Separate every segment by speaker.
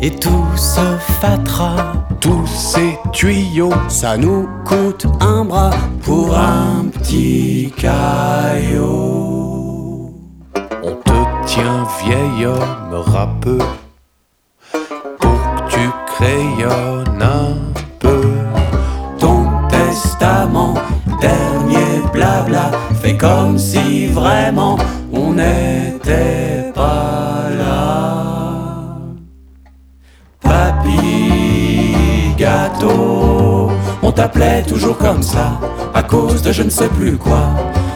Speaker 1: Et tout ce fatras,
Speaker 2: tous ces tuyaux,
Speaker 1: ça nous coûte un bras pour un petit caillot.
Speaker 2: On te tient vieil homme rappeux pour que tu crayonnes un peu.
Speaker 1: Ton testament, dernier blabla, fais comme si vraiment on n'était pas là. Papy Gâteau, on t'appelait toujours comme ça, à cause de je ne sais plus quoi.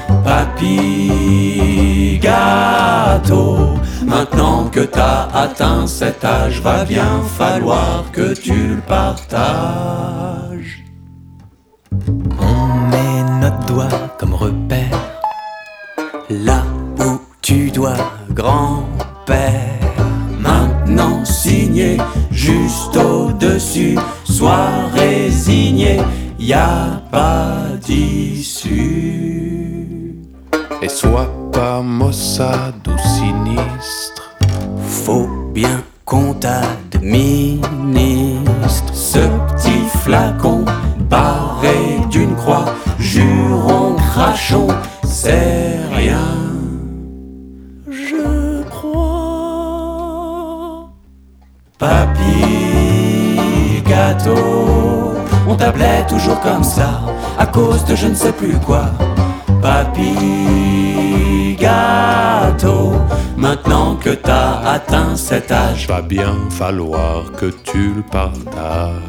Speaker 1: Papy Gâteau, maintenant que t'as atteint cet âge, va bien falloir que tu le partages. On met notre doigt comme repère, là où tu dois, grand-père. Maintenant signé, juste au-dessus, sois résigné, y a pas d'issue.
Speaker 2: Et sois pas maussade ou sinistre,
Speaker 1: Faut bien qu'on t'administre. Ce petit flacon barré d'une croix, jurons, crachons, c'est rien, je crois. Papy Gâteau, on t'appelait toujours comme ça, à cause de je ne sais plus quoi. Papy Gâteau, maintenant que t'as atteint cet âge,
Speaker 2: va bien falloir que tu le partages.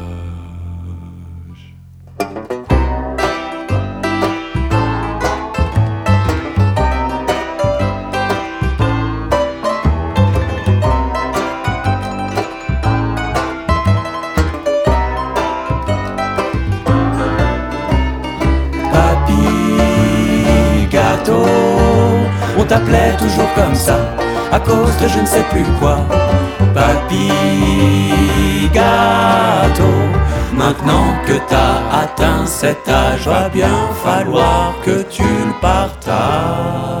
Speaker 1: on t'appelait toujours comme ça, à cause de je ne sais plus quoi. Papy Gâteau, maintenant que t'as atteint cet âge, va bien falloir que tu le partages.